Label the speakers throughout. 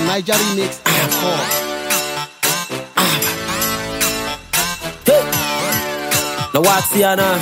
Speaker 1: Niger Remix.
Speaker 2: Hey, now what's the Anna?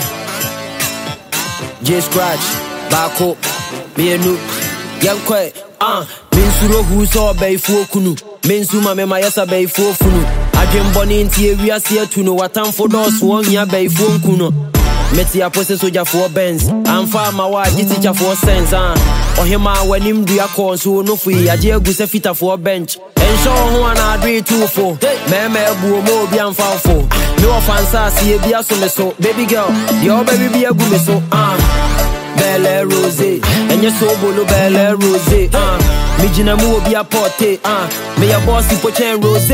Speaker 2: J Scratch, Bako, me and you, young quiet. Minsuro who's all bay for Kunu, Minsuma me my yasa bay for Funu. I dream bonnie in tea, we are here to know what time for those one ya bay for Kuno. Meti a process soja for Benz. I'm far my wife, teacher for sense, or him when him do a call, so no free. I dear goose a fitter for a bench. And show one I do 2 4. Meme boo mo be and foul for. No offense, see a beer so baby girl, your baby be a good so Belle Rose, and your soul bolo Belle Rose, Mijina mo be a porte, may a bossy pochen rose.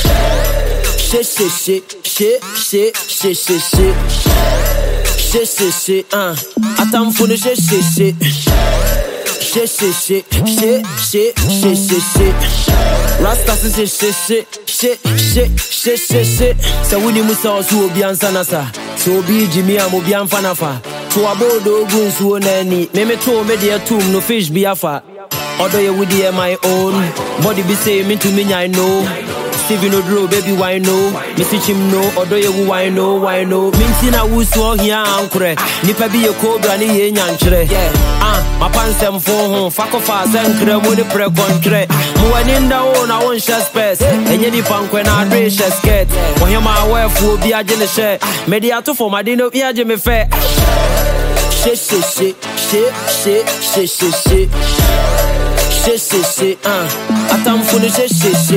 Speaker 2: Shit, atam for the shit. Rasta shit. So we need to so be ansanasa. So be Jimmy and Mobi and Fanafa. To about the goons who nanny. Me to me dear tomb, no fish be afa. Although you would hear my own body be saying me to me, I know. Stevie no draw, baby, why no? Missy him no, although you why no? Mintina who saw here, uncle. Nipa be a cobra, ni yantre. My pants and phone, fuck off, and creme with the pre contre. When in the own, I won't share space. And any punk when I race a skirt. When you're my wife, will be a generous share. Mediato for my dinner, yeah, Jimmy Fair. Shit. Atam for the shit.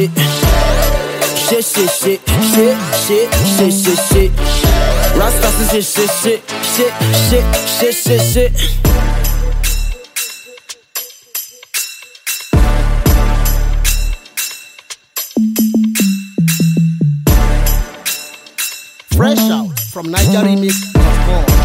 Speaker 2: Rasta shit.
Speaker 1: Fresh out from Niger Remix.